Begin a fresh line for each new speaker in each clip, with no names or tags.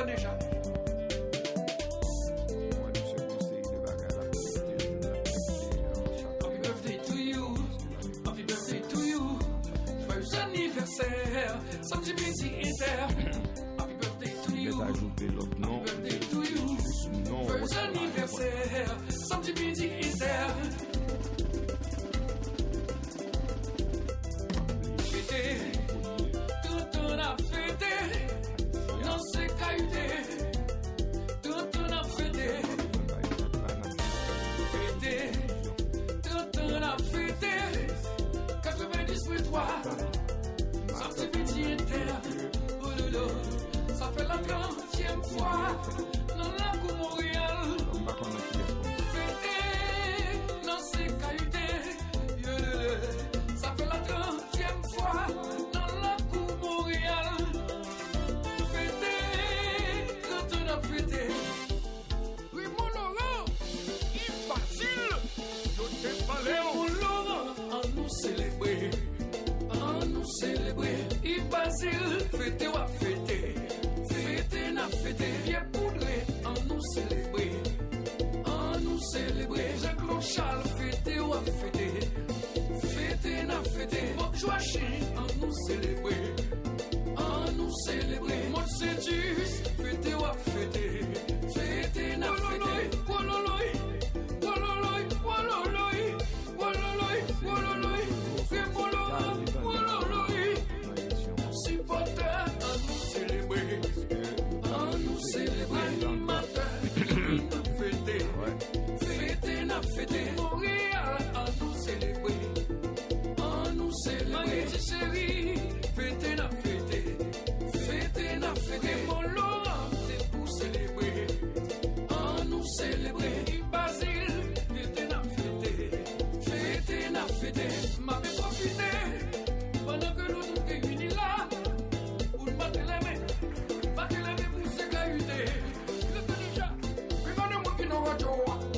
t'en déjà. Happy birthday to you. Happy birthday to you. Joyeux anniversaire. Samedi midi inter. Happy birthday to you. Happy birthday to you. Joyeux anniversaire. Samedi midi inter. Ça fait la 30e fois dans la cour Montréal. Fêté dans ces cailloutés. Ça fait la 30e fois dans la cour Montréal. Fêté quand on a fêté. Oui, mon Laurent, il est facile. Je t'ai parlé, mon Laurent, à nous célébrer. Nous célébrer, il Basile, fêter ou à fêter, fêter n'a fêté, bien poudré, en nous célébrer, Jacques Charles, fêter ou à fêter, fêter n'a fêté, Bob Joachim, en nous célébrer, Maud Sédus, fêter ou à fêter, fêter n'a fêté, Fêter Montréal, à nous célébrer, chérie, fêter n'a fêté, mon Laurent, c'est pour célébrer, à nous célébrer, Basile, fêter n'a fêté, m'a fait profiter, pendant que nous nous réunis là, pour nous battre les mains pour se cahuter, le déjà, regardez-moi qui nous rajoute.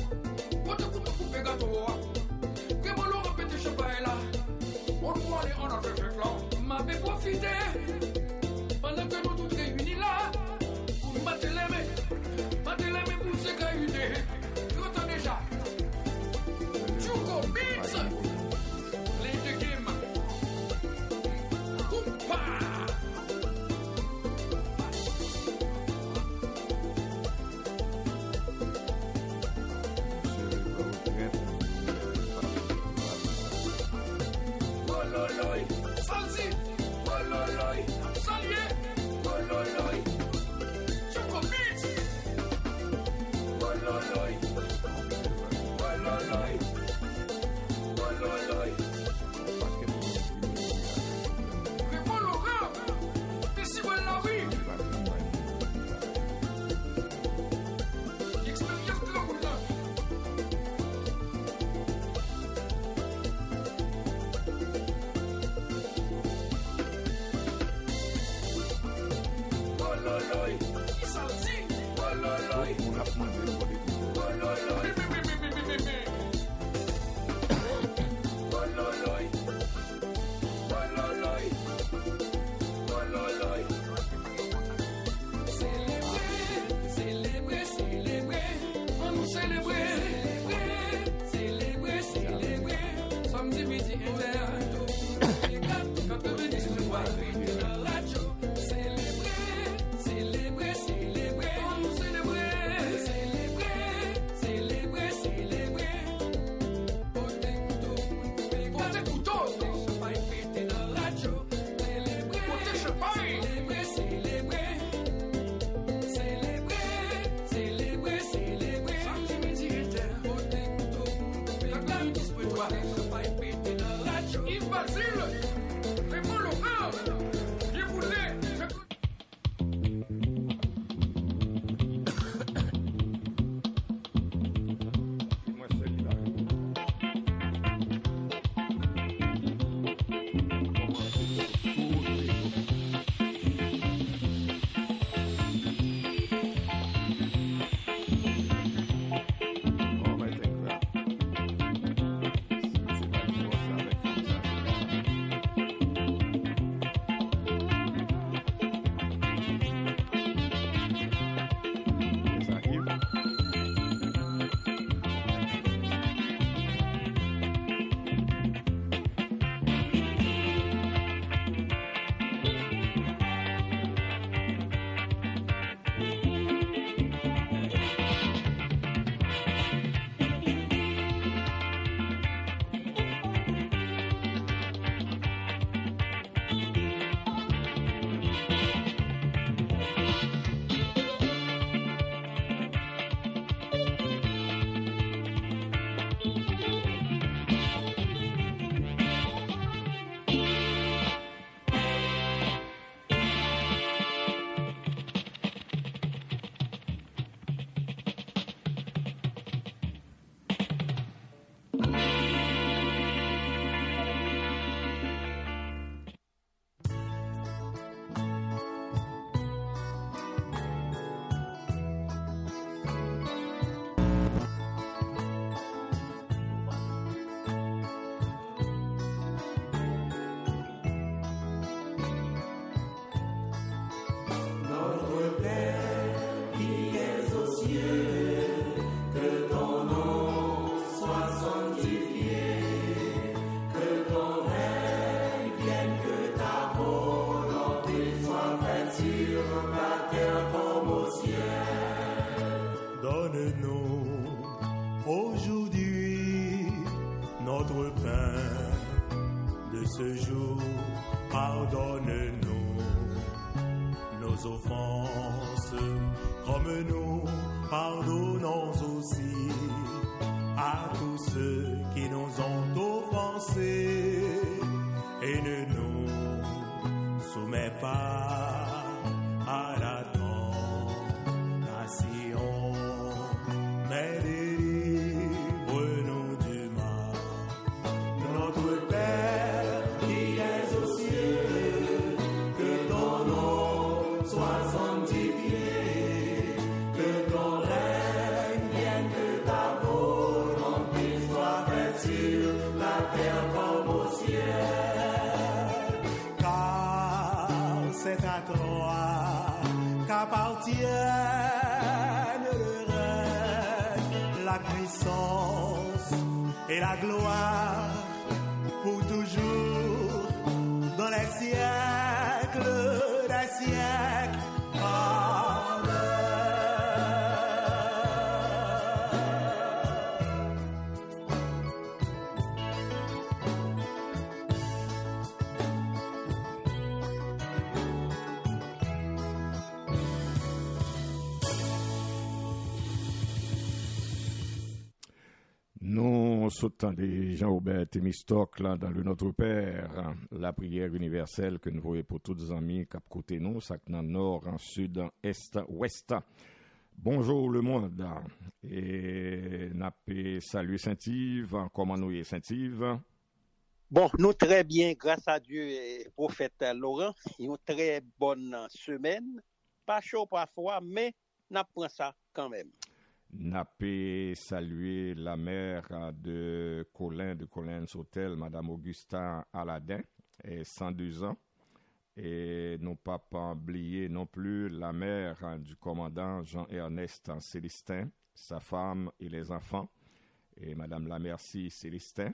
M'a fait profiter pendant que nous tous réunis là pour nous battre les mains pour se cahuter. Tu entends déjà? Chuko Beats, les deux games. Coupa. Salsi, Bololoy, Salier, Bololoy, Choco Beats, Bololoy, Bololoy, Bololoy. Mais bon Laurent, ici voilà oui. L'expérience de la route. Bololoy, Salsi, Bololoy, Bololoy, Bololoy, Bololoy, Bololoy. Célébrer, on nous célébrer, samedi midi inter, 90 fois, la radio.
ce jour, pardonne-nous nos offenses, comme nous pardonnons aussi à tous ceux qui nous ont offensés, et ne nous soumets pas à la tentation, mais délivre-nous du mal. Notre Père qui es aux cieux, que ton nom soit sanctifié, que ton règne vienne, que ta volonté soit faite sur la terre comme au ciel. Car c'est à toi qu'appartiennent le règne, la puissance et la gloire pour toujours, dans les siècles des siècles. Amen.
Nous soutenons Jean-Aubert Thémistocle là, dans le Notre Père, la prière universelle que nous voyons pour tous les amis cap côté nous, ça dans nord, en sud, en est, ouest. Bonjour le monde. Et n'a pas salué Saint-Yves, comment nous y est Saint-Yves?
Bon, nous très bien, grâce à Dieu et prophète Laurent. Une très bonne semaine. Pas chaud parfois, mais nous prenons ça quand même.
N'a pas salué la mère de Colin's Hôtel, Madame Augustin Aladin, et 102 ans. Et non pas oublier non plus la mère du commandant Jean-Ernest Célestin, sa femme et les enfants, et Madame la Merci Célestin.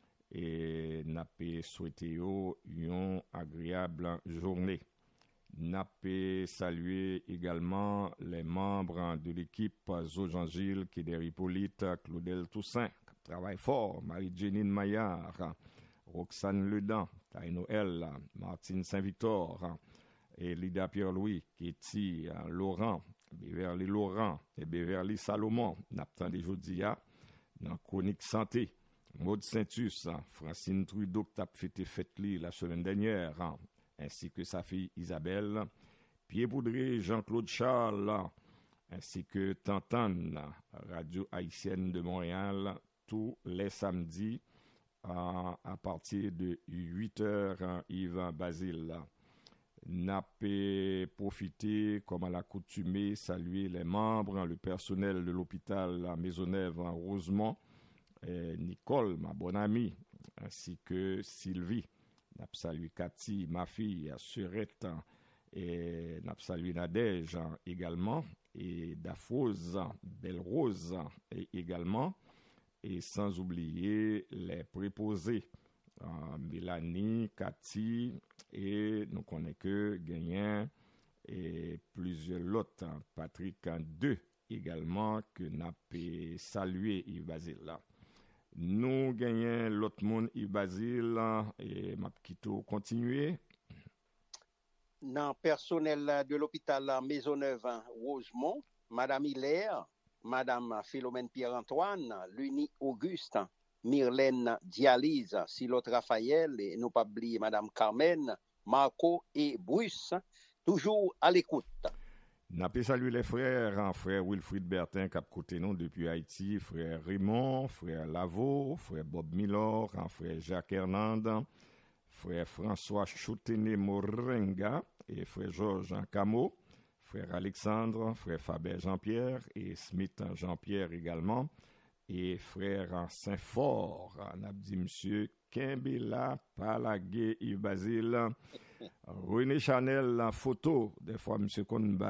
Et n'a pas souhaité une agréable journée. N'a pas salué également les membres de l'équipe Zo-Jean-Gilles, Kéder Hippolyte, Claudel Toussaint, qui travaille fort, Marie-Jénine Maillard, Roxane Ledan, Taï Noël, Martine Saint-Victor, et Lida Pierre-Louis, Kéti Laurent, Beverly Laurent et Beverly Salomon, Naptan de Jodia, dans Chronique Santé, Maud Saintus, Francine Trudeau, qui a fêté la semaine dernière, ainsi que sa fille Isabelle, Pierre Boudré, Jean-Claude Charles, ainsi que Tantane, Radio Haïtienne de Montréal, tous les samedis à partir de 8h, Yves Basile. N'a pas profité, comme à l'accoutumée, saluer les membres, le personnel de l'hôpital Maisonneuve en Rosemont, Nicole, ma bonne amie, ainsi que Sylvie. N'a pas salué Cathy, ma fille, Surette, et n'a pas salué Nadège également, et Dafrose, Belle Rose également, et sans oublier les préposés, Mélanie, Cathy, et nous connaissons que Gagnon et plusieurs autres, Patrick II également, que n'a pas salué Yves Basile. Nous gagnons l'autre monde, Yves Basile, et m'a quitté continuer.
Dans le personnel de l'hôpital Maisonneuve Rosemont, Madame Hilaire, Madame Philomène Pierre-Antoine, Luni Auguste, Myrlène Dialyse, Silotte Raphaël, et nous pas oublier Madame Carmen, Marco et Bruce, toujours à l'écoute.
N'a pas salué les frères, frère Wilfried Bertin qui a côté nous depuis Haïti, frère Raymond, frère Lavo, frère Bob Milor, frère Jacques Hernande, frère François Choutené Morenga et frère Georges Camo, frère Alexandre, frère Faber Jean-Pierre et Smith Jean-Pierre également, et frère Saint-Fort, on a dit monsieur Kimbela Palagé Yves Basile, René Chanel, la photo, des fois monsieur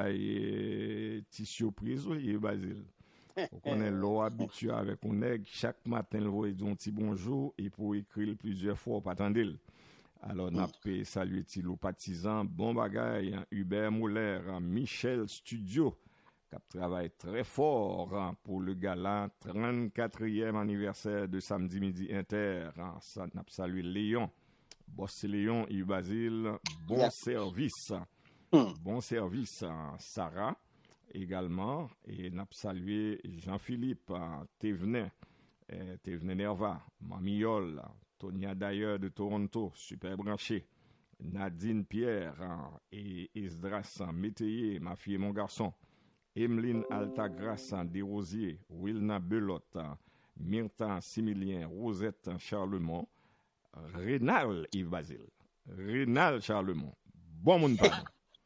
Konbaye, petit surprise, Yves Basile. On est l'eau habitué avec un aigle, chaque matin, le voit un petit bonjour, et pour écrire plusieurs fois, pas attendre. Alors, n'a pas salué Tilo Partisan, bon bagaille, Hubert Mouler, Michel Studio, qui travaille très fort pour le gala 34e anniversaire de Samedi Midi Inter. N'a pas salué Léon, Boss Léon Yves Basile, bon
Yeah.
service. Bon service à Sarah également. Et n'a salué Jean-Philippe Thévenin, Thévenin Nerva, Mamiol, Tonia Dayer de Toronto, super branché. Nadine Pierre et Esdras Métayer, ma fille et mon garçon. Emeline Altagras Desrosiers, Wilna Belotte, Myrta Similien, Rosette Charlemont, Rénal Yves Basile. Rénal Charlemont. Bon monde pas.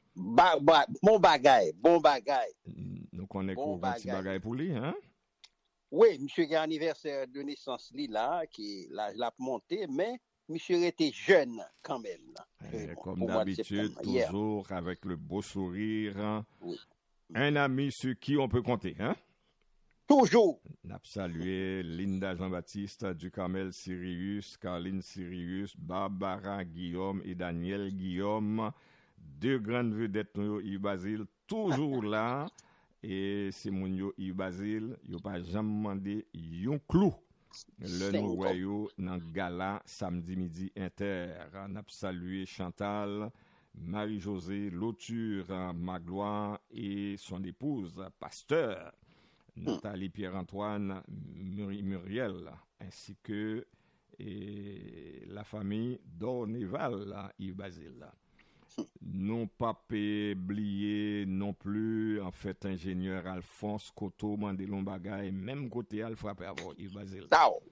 Bon bagay.
Nous connaissons
Bon
un petit bagay pour lui, hein?
Oui, monsieur qui a anniversaire de naissance là, qui l'a monté, mais monsieur était jeune quand même. Là.
Comme
Pour mois de
d'habitude,
septembre, hier.
toujours avec le beau sourire.
Oui.
Un ami sur qui on peut compter, hein?
Toujours.
N'a salué Linda Jean-Baptiste, Ducamel Sirius, Caroline Sirius, Barbara Guillaume et Daniel Guillaume. Deux grandes vedettes, Yves Basile, toujours là. Et c'est mon Yves Basile, il n'a pas jamais demandé un clou. Le nous voyons dans le gala samedi midi inter. N'a salué Chantal, Marie-Josée, Lauture, Magloire et son épouse, Pasteur. Nathalie Pierre-Antoine Muriel, ainsi que la famille d'Orneval, Yves Basile. Non pas oublier non plus, en fait, ingénieur Alphonse Coteau, Mandelon Bagay, même côté Alpha Pervo, Yves Basile.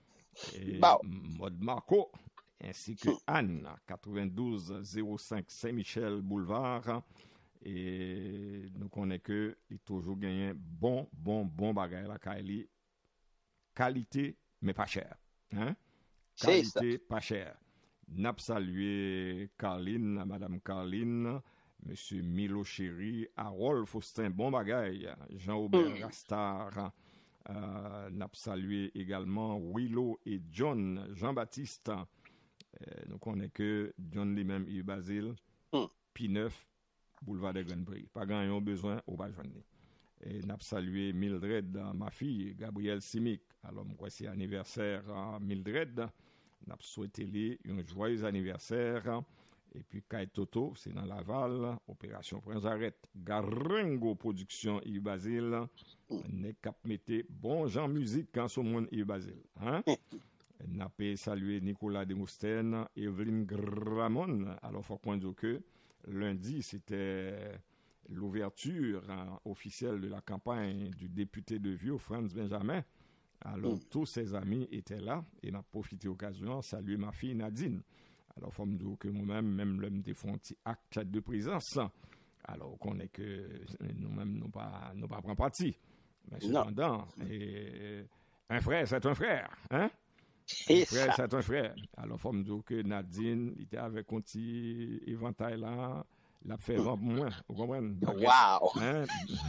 Mode Marco, ainsi que Anne, 9205 Saint-Michel Boulevard. Et nous connaissons que il toujours gagné bon bagay la Kaili. Qualité mais pas cher, hein? Qualité pas cher. N'a salué Carline, madame Carline, monsieur Milo Chéri, Harold Faustin bon bagay, Jean-Aubert Rastar. N'a salué également Willow et John Jean-Baptiste. Nous connaissons que John lui-même Yves Basile, P9 Boulevard des Grands Prix. Pas grand besoin ou pas joindre. Et n'a salué Mildred, ma fille, Gabrielle Simic. Alors, moi, c'est anniversaire à Mildred. N'a souhaité lui un joyeux anniversaire. Et puis, Kai Toto, c'est dans Laval. Opération Prince Arrête. Garengo Production Yves Basile. N'est cap mette bon Jean musique quand son monde Yves Basile. Hein? N'a pas salué Nicolas Demousten, Evelyne Gramon. Alors, faut qu'on dise que lundi, c'était l'ouverture officielle de la campagne du député de Vieux, Franz Benjamin. Alors, tous ses amis étaient là et n'a profité de l'occasion de saluer ma fille Nadine. Alors, il faut me dire que moi-même, même l'homme des font un petit acte de présence. Alors, on est que nous-mêmes, nous pas prendre parti. Mais cependant, un frère, c'est un frère. Hein? Un frère, c'est un frère. Alors, il faut me dire que Nadine était avec un petit éventail là. La fait vendre moins, vous comprenez?
Wow!
Hein?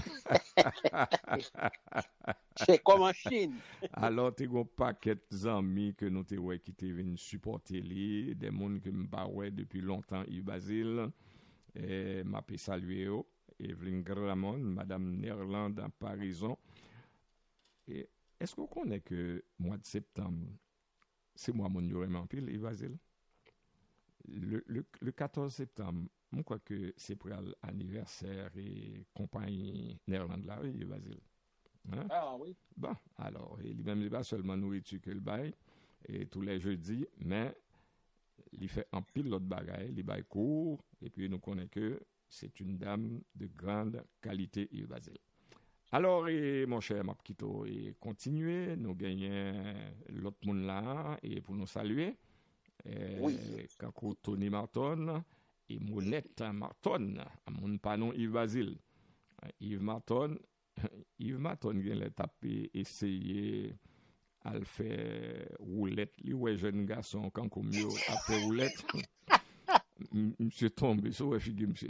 C'est comme en Chine.
Alors, tu as un paquet d'amis que nous avons qui te viennent supporter, des gens que je ne depuis longtemps, Yves Basile, et m'a pu saluer, Evelyne Gramon, Madame Nerland en Parison. Et est-ce qu'on connaît que mois de septembre, c'est moi mon vraiment pile, Yves Basile? Le 14 septembre, je crois que c'est pour l'anniversaire et compagnie néerlandaise là, Yves Basile. Hein?
Ah oui.
Bon, alors, il même pas seulement nourriture que le bail, et tous les jeudis, mais il fait un pile l'autre bagaille, il bail court, et puis nous connaissons que c'est une dame de grande qualité, Yves Basile. Alors, mon cher Mapkito, et continuez, nous gagnons l'autre monde là, et pour nous saluer,
oui.
Kako Tony Marton, et Monette Marton, à mon panon Yves Basile. Yves Marton, il a tapé, essayé à le faire roulette. Lui, ouais, jeune garçon, quand comme mieux, a fait roulette. Monsieur tombé, ça ouais, figure, monsieur.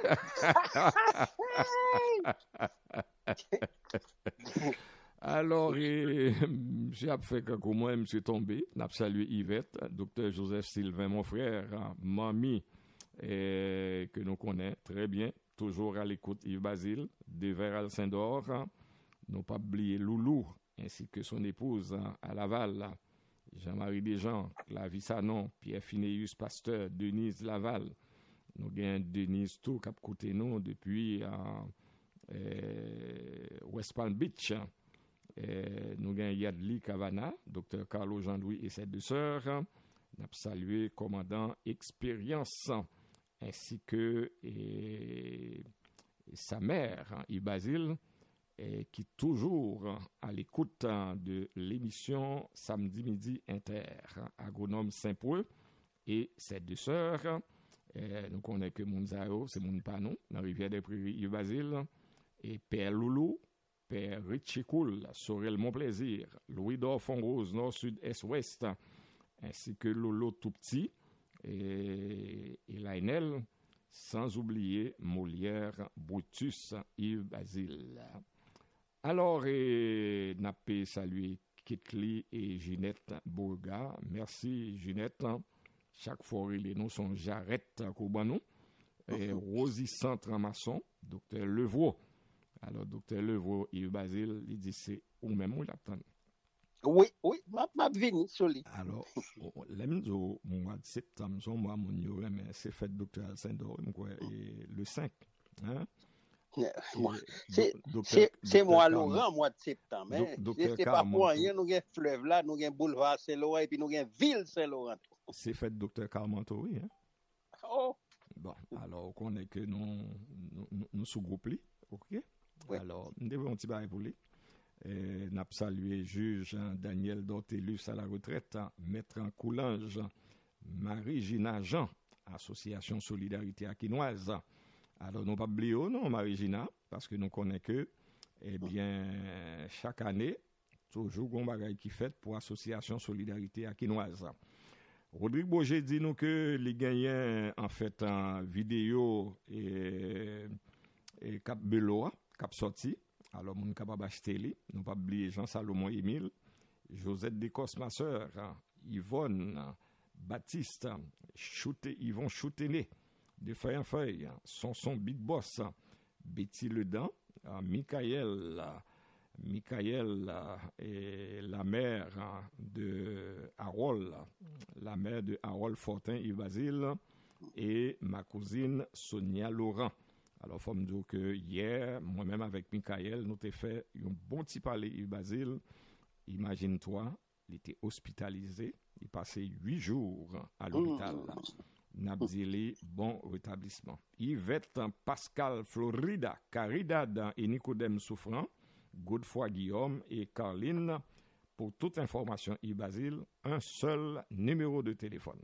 Alors, monsieur a fait quand moi, monsieur tombé. N'a salué Yvette, docteur Joseph Sylvain, mon frère, mamie, que nous connaissons très bien. Toujours à l'écoute Yves Basile, de Véral Saint-Dor, non pas oublier Loulou, ainsi que son épouse à Laval, Jean-Marie Desjans, Clavis Sanon, Pierre Finéus Pasteur, Denise Laval. Nous avons Denise tout qui a côté nous depuis West Palm Beach. Nous avons Yadli Cavana, Dr Carlo Jean-Louis et ses deux sœurs. Nous avons salué commandant Expérience ainsi que sa mère, Ibazil, qui est toujours à l'écoute de l'émission Samedi Midi Inter, agronome Saint-Preux et ses deux sœurs. Nous connaissons que Mounzao, c'est Mounpanon, dans la rivière des Prairies, Ibazil, et Père Loulou, Père Richikoul, Sorel Monplaisir, Louis d'Orfond Rose, Nord, Sud, Est, Ouest, ainsi que Lolo Tout Petit et Lainel, sans oublier Molière, Brutus, Yves Basile. Alors, n'a pas salué Kitli et Ginette Bourga. Merci Ginette. Chaque fois, les noms sont Jarrette Koubanou, Rosie Centre-Masson, Dr Levaux. Alors, Dr Levaux, Yves Basile, il dit c'est ou même où il attend.
Oui, m'a venu sur lui.
Alors, le mois de septembre, son mois, c'est fait Dr Alcindor, le 5. Hein?
C'est moi Laurent, mois de septembre. C'est pas pour rien, nous avons fleuve là, nous avons boulevard Saint-Laurent et puis nous avons ville Saint-Laurent.
C'est fait Dr Carmanto, oui. Hein?
Oh.
Bon, alors, on connaît que nous sous-groupons, ok? Oui. Alors, nous devons un petit bail pour lui. N'a salué juge Daniel Dortelus à la retraite, maître en Coulange, Marie-Gina Jean, Association Solidarité Aquinoise. Alors, nous pas oublier non, Marie-Gina, parce que nous connaissons que, chaque année, toujours un bagage qui fait pour Association Solidarité Aquinoise. Rodrigue Boger dit nous que les gagnants, en fait, en vidéo et Cap Beloa, Cap sorti. Alors, nous sommes capables d'acheter les. Nous ne pas oublier Jean-Salomon Émile, Josette Descosses, ma soeur, Yvonne, Baptiste, Yvon Choutené, de Feuille en Feuille, Sonson Big Boss, Betty Ledan, Michael et la mère de Harold, Fortin Yves Basile, et ma cousine Sonia Laurent. Alors, il faut me dire que hier, moi-même avec Michael, nous avons fait un bon petit palais Yves Basile. Imagine-toi, il était hospitalisé. Il passait 8 jours à l'hôpital. Nabzili, bon rétablissement. Yvette, Pascal, Florida, Caridad et Nicodème Souffrant, Godefroy Guillaume et Carline. Pour toute information, Yves Basile, un seul numéro de téléphone.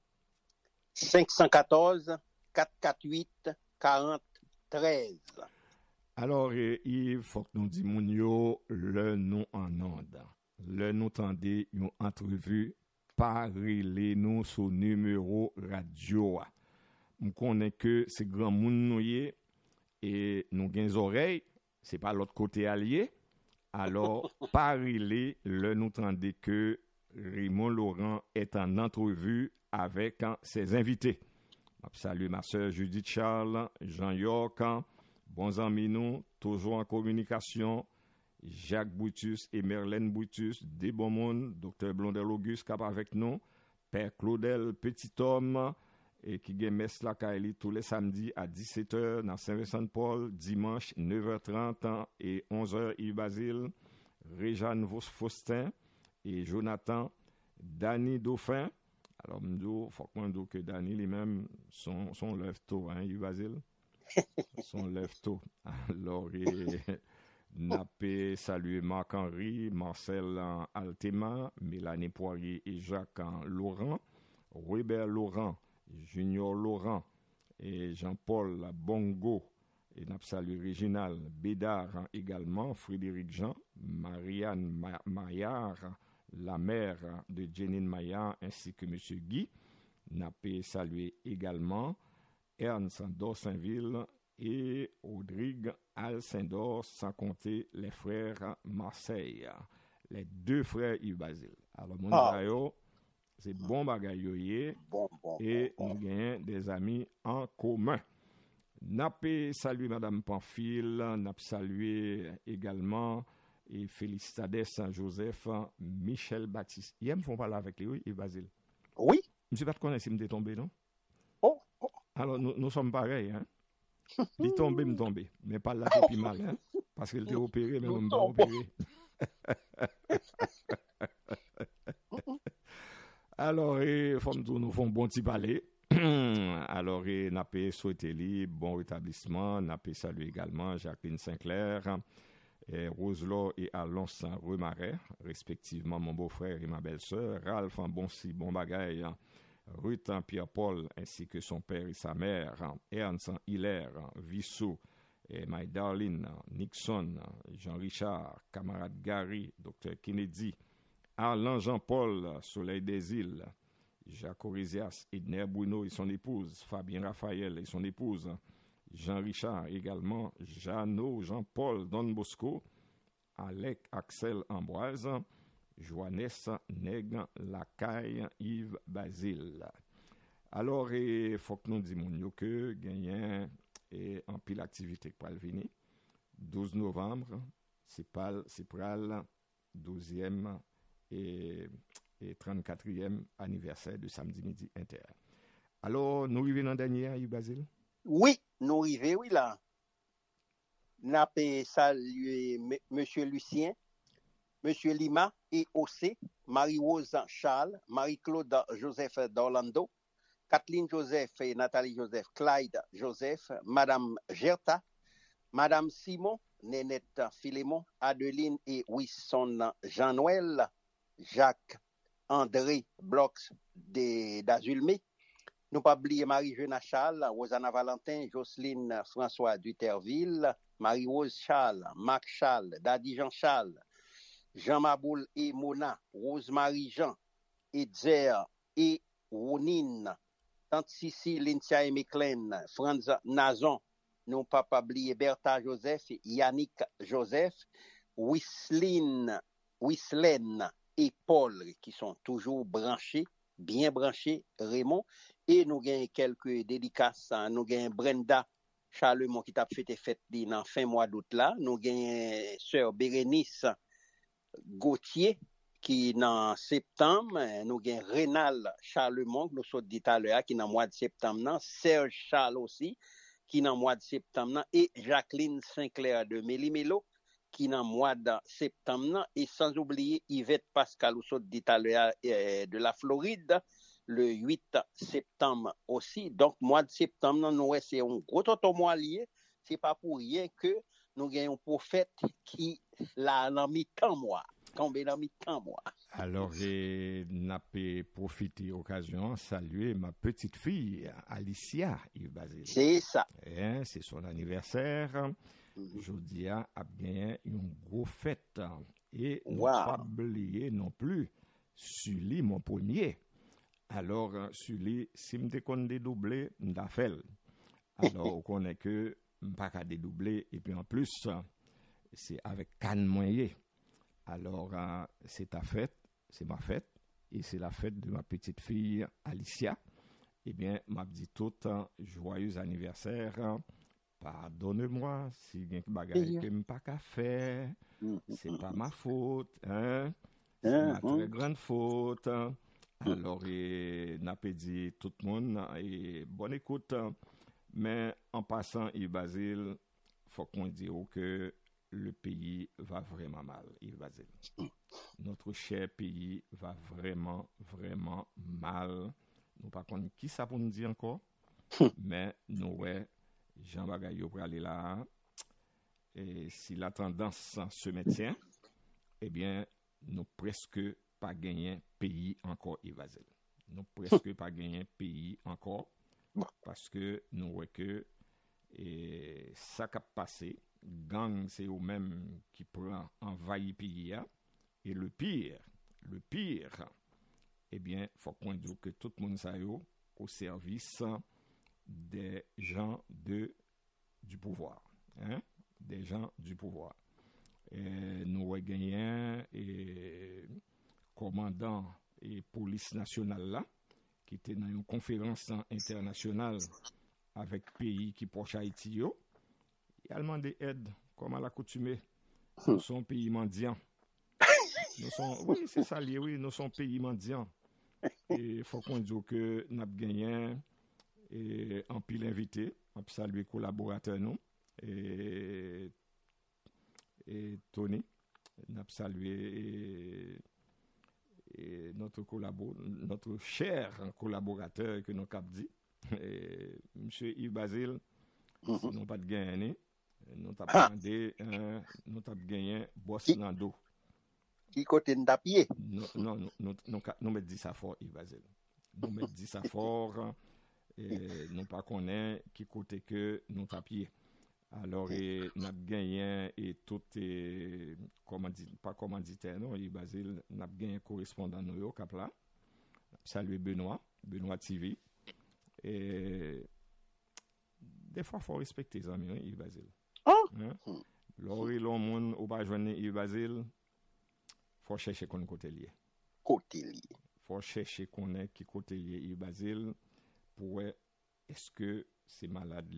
514 448 40 13.
Alors, il faut que nous disions le nom en onde. Le nous tendez une entrevue par nous sur numéro radio. Nous connaissons que c'est grand monde nous et nous avons des oreilles, c'est pas l'autre côté allié. Alors, parlez le nous tendez que Raymond Laurent est en entrevue avec ses invités. Salut ma soeur Judith Charles, Jean York, bons amis nous, toujours en communication, Jacques Boutus et Merlène Boutus, des bons mondes, Dr Blondel Auguste cap avec nous, Père Claudel Petit Homme, et qui gagne messe la Kaili tous les samedis à 17h dans Saint-Vincent-de-Paul, dimanche 9h30 et 11h Yves Basile, Réjeanne Faustin et Jonathan, Danny Dauphin. Alors, il faut que Danny lui-même, son lève-tôt, hein, Yves Basile? Son lève-tôt. Alors, Napé, saluer Marc-Henri, Marcel Altema, Mélanie Poirier et Jacques Laurent, Robert Laurent, Junior Laurent et Jean-Paul Bongo, et n'a salué Réginal Bédard également, Frédéric Jean, Marianne Maillard, la mère de Jenine Maillard, ainsi que M. Guy. N'a salué également Ernst Dorsainville et Rodrigue Alcindor, sans compter les frères Marseille, les deux frères Yves Basile. Alors, mon gars, c'est bon bagaille, et nous gagnons des amis en commun. N'a salué Madame Pamphile, n'a salué également et Félicitades Saint-Joseph, Michel Baptiste. Hier, me font parler avec lui, et Basile.
Oui.
Je ne sais pas de connaître si me tombé, non?
Oh.
Alors, nous sommes pareils, hein? Il tombe, me tombe. Mais pas là, c'est plus mal, hein? Parce qu'il était opéré, mais on pas opéré. Alors, nous font bon petit palais. Alors, n'a pas souhaité lui bon rétablissement. N'a pas salué également Jacqueline Sinclair, Roselot et Alonce Remaret, respectivement mon beau-frère et ma belle-sœur, Ralph Bonsi Bonbagaille, Ruth Pierre-Paul, ainsi que son père et sa mère, Ernst Hiller, Vissou, My Darling, Nixon, Jean-Richard, camarade Gary, Dr. Kennedy, Arlan Jean-Paul, Soleil des Îles, Jacques Orésias, Edner Bruno et son épouse, Fabien Raphaël et son épouse, Jean-Richard également, Jeannot Jean-Paul Don Bosco, Alec Axel Ambroise, Joannes Nègre Lacaille Yves Basile. Alors, il faut que nous disions que gagnant et en pile activité pour le venir. 12 novembre, c'est pral 12e et 34e anniversaire de samedi midi inter. Alors, nous arrivons dans le dernier, Yves Basile?
Oui, nous arrivons, oui, là. N'a pas salué Monsieur Lucien, Monsieur Lima et OC, Marie-Rose Charles, Marie-Claude Joseph d'Orlando, Kathleen Joseph et Nathalie Joseph, Clyde Joseph, Madame Gerta, Madame Simon, Nénette Philémon, Adeline et Wilson Jean-Noël, Jacques André Blox d'Azulmé. Nous pas oublier Marie-Jeune Charles, Rosanna Valentin, Jocelyne François Duterville, Marie-Rose Charles, Marc Charles, Daddy Jean Charles, Jean Maboul et Mona, Rose-Marie Jean, Edzer et Ronine, Tante Cécile, Lintia et Meclen, Franz Nazon, nous pas oublier Bertha Joseph, Yannick Joseph, Wislaine et Paul qui sont toujours branchés, bien branchés, Raymond, et nous avons quelques dédicaces, nous avons Brenda Charlemont qui t'a fait fête dans fin mois d'août là, nous avons sœur Bérénice Gauthier qui dans septembre, nous avons Rénal Charlemont, nous sommes dit à l'heure, qui dans mois de septembre, Serge Charles aussi, qui dans mois de septembre, et Jacqueline Sinclair de Méli-Mélo, qui dans mois de septembre, et sans oublier Yvette Pascal, nous sommes dit à l'heure, de la Floride, le 8 septembre aussi. Donc, mois de septembre, nous, c'est un gros mois lié. C'est pas pour rien que nous avons un prophète qui l'a dans mi-temps mois. Tombé dans mi-temps mois.
Alors, n'a pas profité l'occasion saluer ma petite fille, Alicia Yves Basile.
C'est ça.
C'est son anniversaire. Aujourd'hui, a bien une grosse fête. Et ne pas oublier non plus, Sully, mon premier. Alors, Sully, si je me dédoublé, je fait. Alors, on connaît que je ne peux pas dédoubler. Et puis en plus, c'est avec canne moyen. Alors, c'est ta fête, c'est ma fête. Et c'est la fête de ma petite fille Alicia. Eh bien, m'a dit tout joyeux anniversaire. Pardonne-moi si il y a des bagages que je n'ai pas qu'à faire. C'est pas ma faute. Hein? C'est ma très grande faute. Alors, n'a pas dit tout le monde, et bonne écoute. Mais en passant, Yves Basile, il faut qu'on dise que le pays va vraiment mal, Yves Basile. Notre cher pays va vraiment, vraiment mal. Nous pas connaissons qui ça pour nous dire encore, mais nous, Jean Bagayo pour aller là. Et si la tendance se maintient, eh bien, nous presque pas gagné pays encore évasé. Nous presque pas gagné pays encore parce que nous voyons que ça qui a passé, gang c'est eux même qui prend envahi pays et le pire, eh bien, faut qu'on dise que tout le monde ça au service des gens du pouvoir, hein? Des gens du pouvoir. Nous avons gagné commandant et police nationale là, qui était dans une conférence internationale avec pays qui proche Haïti, il a demandé aide, comme à l'accoutumée. Nous sommes pays mendiants. Oui, c'est ça, oui, nous sommes pays mendiants. Et il faut qu'on dise que nous avons gagné en pile invité, on peut saluer collaborateurs nous et Tony, nous avons salué et notre cher collaborateur que nous avons dit, monsieur Yves Basile, si nous pas de gagné, nous avons gagné Boss Nando.
Qui côté d'apied?
Non, nous mettons dit ça fort, Yves Basile. Nous mettons dit ça fort. Nous pas connaît qui côté que nous tapier. Alors nous avons gagné et tout pas commanditaire non, Yves Basile, nous avons gagné correspondant nous au cap là. Salut Benoît TV. Et des fois faut respecter les amis, Yves Basile. L'ori l'on moun ou pas joindre Yves Basile, faut chercher qu'on côté lié. Faut chercher qu'on est qui côté lié Yves Basile pour est-ce que c'est malade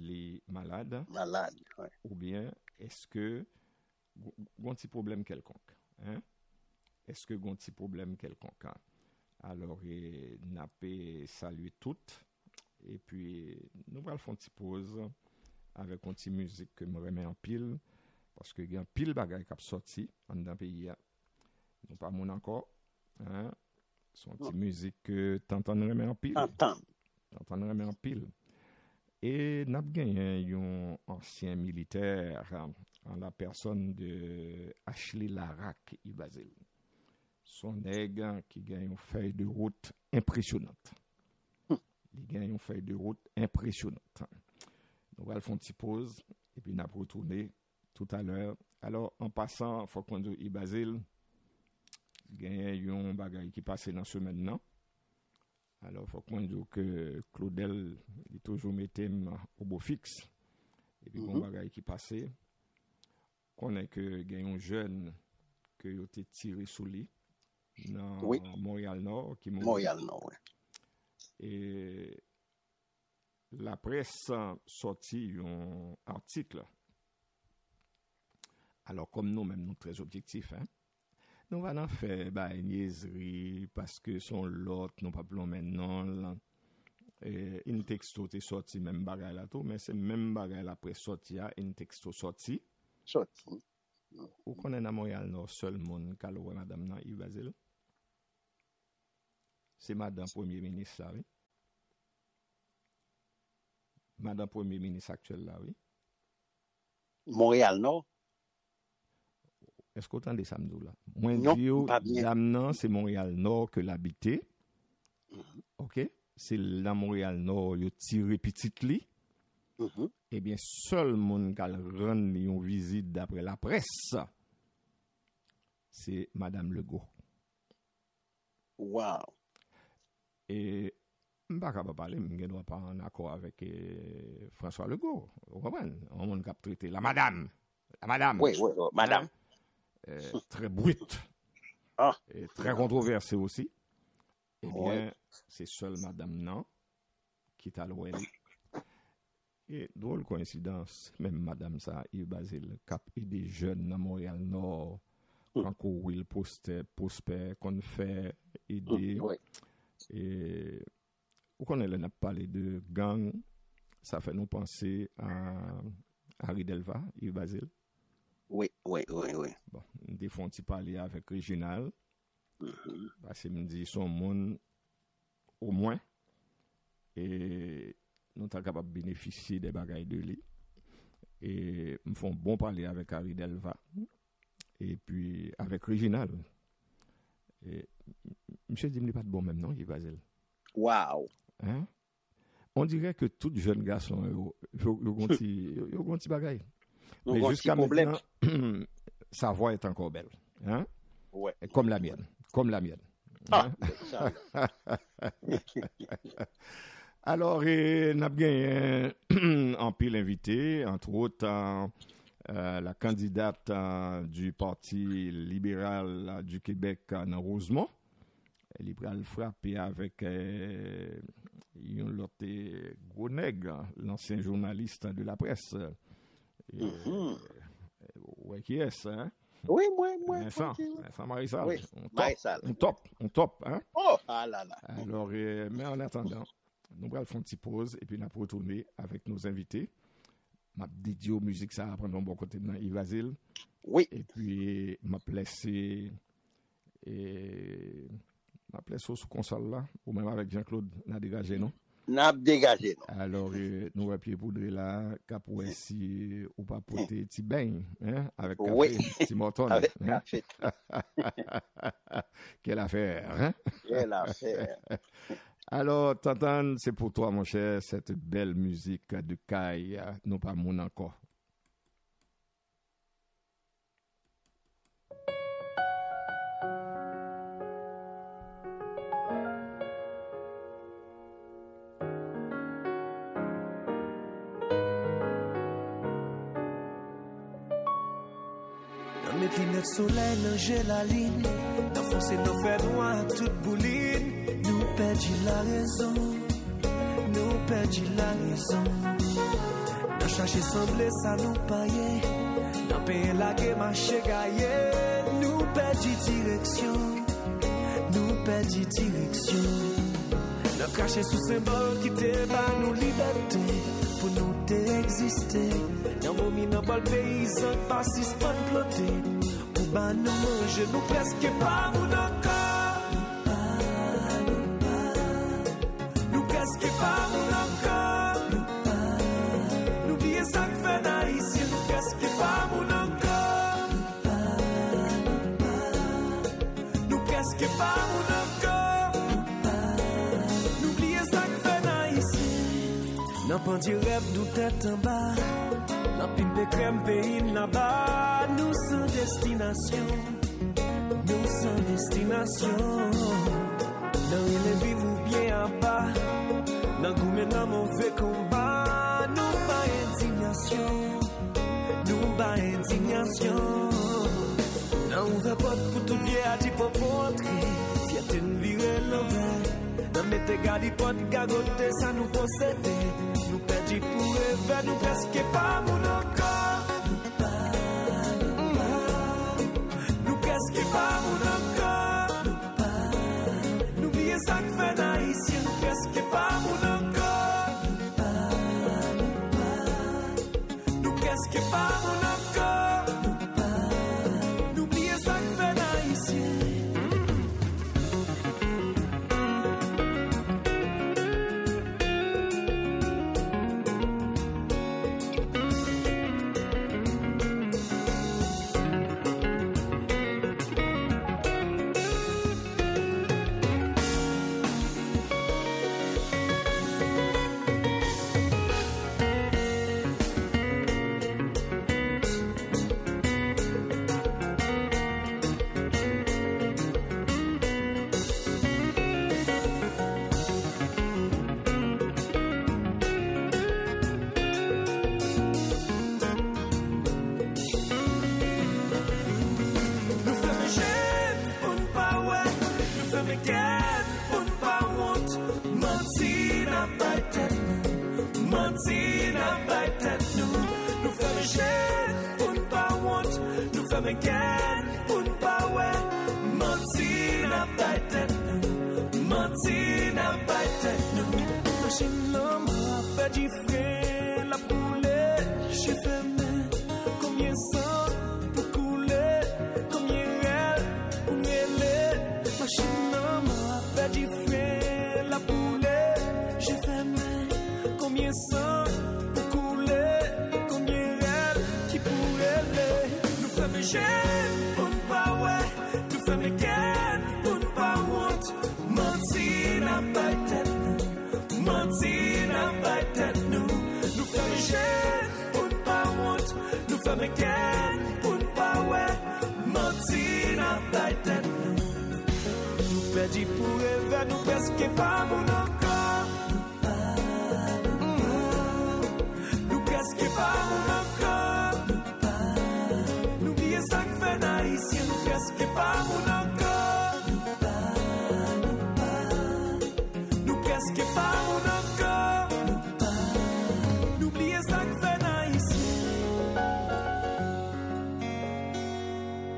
ouais.
Ou bien est-ce que gon petit problème quelconque, hein? Est-ce que gon petit problème quelconque? Hein? Alors n'a pas saluer toutes et puis nous allons faire une petite pause avec une petite musique que me remet en pile parce que il y a un pile bagaille qui a sorti dans le pays. Nous pas mon encore, hein? Son petite musique que t'entends remet en pile. T'entends remet en pile. Et n'a gagné un ancien militaire en la personne de Ashley Larac Ibazil. Son nègre qui gagne une feuille de route impressionnante. Il gagne une feuille de route impressionnante. Donc, on va faire une petite pause et puis on va retourner tout à l'heure. Alors, en passant, il faut qu'on dise Ibazil, il gagne un bagage qui passe dans ce maintenant. Alors, il faut qu'on dise que Claudel, il toujours mettait au beau fixe. Et puis, un bagage qui passait. Qu'on est que il y a un jeune qui a été tiré sous lui dans Montréal-Nord.
Montréal-Nord, oui.
Et la presse sorti un article. Alors, comme nous-mêmes, nous très objectifs, hein, nous allons faire une niaiserie parce que son lot, nous pas plus maintenant. Une texto est sorti, même bagaille là tout, mais c'est même bagaille la presse sorti, une texto sorti. Ou qu'on est dans Montréal-Nord, seul monde, Kalo, madame Yves Basile. C'est madame Premier ministre là, oui. Madame Premier ministre actuelle là, oui.
Montréal-Nord.
Est-ce qu'autant de samedi là? Moi, dame c'est Montréal-Nord que l'habité. OK? C'est dans Montréal-Nord, il tiré petit li. Eh bien, seul monde qui a rendu une visite d'après la presse, c'est Madame Legault.
Wow.
Et je ne vais pas parler, je ne dois pas en accord avec François Legault. Vous comprenez? On monde qui a traité la madame.
Oui, madame.
Très brute. Et très controversée aussi. Eh bien, c'est seul Madame non qui t'a loué. Et drôle coïncidence, même Madame ça, Yves Basile, cap et des jeunes dans Montréal-Nord, quand Will Prosper, qu'on fait aider. Et où qu'on a parlé de gang, ça fait nous penser à Henri Delva, Yves Basile.
Oui.
Bon, des fois, on parler avec Réginal. Parce que me dit son monde au moins et nous sommes capables de bénéficier des bagailles de lui et me font bon parler avec Henri Delva et puis avec Réginal et monsieur dit me pas de bon même non Yves Basile.
Wow.
Hein? On dirait que tout jeune garçon yo gonti bagaille. Mais jusqu'à maintenant sa voix est encore belle, hein?
Ouais.
Comme la mienne.
Ah,
alors, nous avons gagné en pile invité, entre autres la candidate du Parti libéral du Québec dans Rosemont. Elle a frappé avec un autre gros nègre, l'ancien journaliste de la presse. Ouais, qui est ça, hein?
Oui, moi.
Vincent Marissal.
Oui, Marissal.
On top, hein?
Oh, ah là là.
Alors, mais en attendant, nous allons faire une petite pause et puis nous allons retourner avec nos invités. M'a dédié aux musiques, ça va prendre un bon côté de Yves Azil.
Oui.
Et puis, m'a placé sous console là, ou même avec Jean-Claude, n'a dégagé, non?
N'a dégagé, non?
Alors, nous avons pied poudré là, capou si ou pas porter petit bain, hein, avec café,
Oui.
petit morton.
Avec
hein?
café.
Quelle affaire, hein?
Quelle affaire.
Alors, Tantan, c'est pour toi, mon cher, cette belle musique de Kai, non pas mon encore.
Dans mes lunettes soleil, nager la ligne, dans foncer nos fers noirs, toute bouline. Nous perdit la raison, nous perdit la raison. Dans chercher semblé, ça nous paye. Dans payer la guerre, marché gaillé. Nous perdit direction, nous perdit direction. Dans caché sous symbole qui débat nous liberté, pour nous d'exister. Dans vos mines, dans le paysan, pas si pas ploté. Pour bas nous manger, nous presque pas mon encore. Nous presque pas mon encore. Nous oubliez ça que fait ici, nous presque pas mon encore. Nous presque pas mon encore. Nous oubliez ça que fait ici. N'a pas dit rêve nous tête en bas. La pile de crème pays là-bas, nous sans destination, nous sans destination. Dans les vivre bien à bas, dans le goût dans mauvais combat, nous pas indignation, nous pas indignation. Dans ouvert porte pour tout bien à dire pour entrer, fierté nous virer l'envers. Dans mettre garde porte gagoter ça nous posséder. Nous perdis pour rêver, nous presque pas mon encore. Nous presque pas mon encore. Nous oubliez ça que fait haïtien, nous presque pas mon encore. Nous presque pas mon encore. Nous oubliez ça que fait haïtien. Perdi pour rêver, nous presque pas mon encore. Nous presque pas mon encore. Nous oubliez ça que fait haïtien, nous presque pas mon encore. Nous presque pas mon encore. Nous oubliez ça que fait haïtien.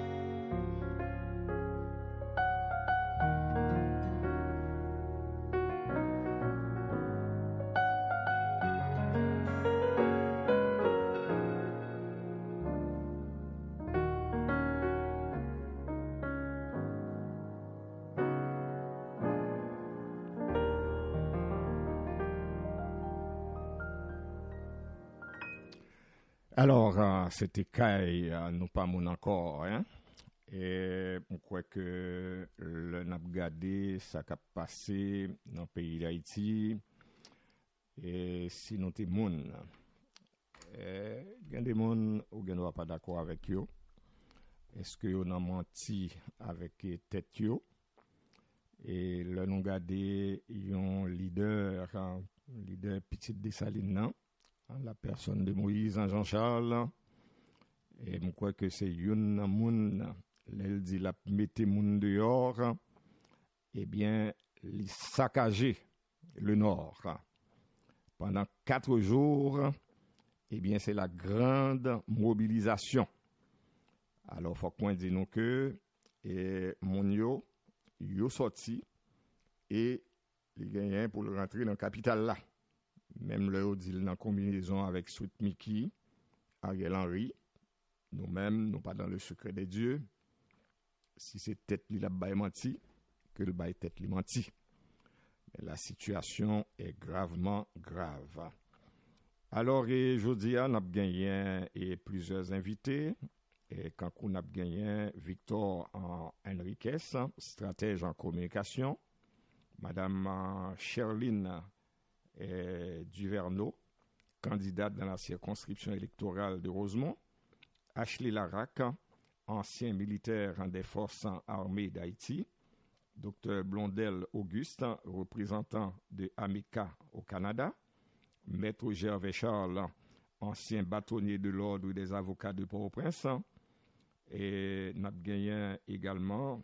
Alors, c'était Kai, nous pas mon encore, hein? Et je crois que le n'a regardé ça qui a passé dans le pays d'Haïti. Et si nous sommes moun, il y a des gens qui ne sont pas d'accord avec eux. Est-ce que vous avez menti avec tête yo? Et là, nous regardons un leader petit Dessalines, la personne de Moïse Jean-Charles. Et je crois que c'est une moun, elle dit la mettez moun dehors, eh bien, il saccager le nord. Pendant 4 jours, eh bien, c'est la grande mobilisation. Alors, il faut qu'on dise nous que mon yo sorti et il gagne pour le rentrer dans la capitale là. Même le dit dans combinaison avec Sweet Mickey, Ariel Henry, nous-mêmes, nous pas dans le secret des dieux. Si c'est tête li la bail menti, que le bail tête li menti. Mais la situation est gravement grave. Alors, aujourd'hui, on a gagné plusieurs invités. Et quand on a gagné Victor Enriquez, stratège en communication, Madame Sherline Duverneau, candidate dans la circonscription électorale de Rosemont, Ashley Larac, ancien militaire des forces armées d'Haïti, Dr Blondel Auguste, représentant de Amica au Canada, Maître Gervais Charles, ancien bâtonnier de l'ordre des avocats de Port-au-Prince, et nous avons gagné également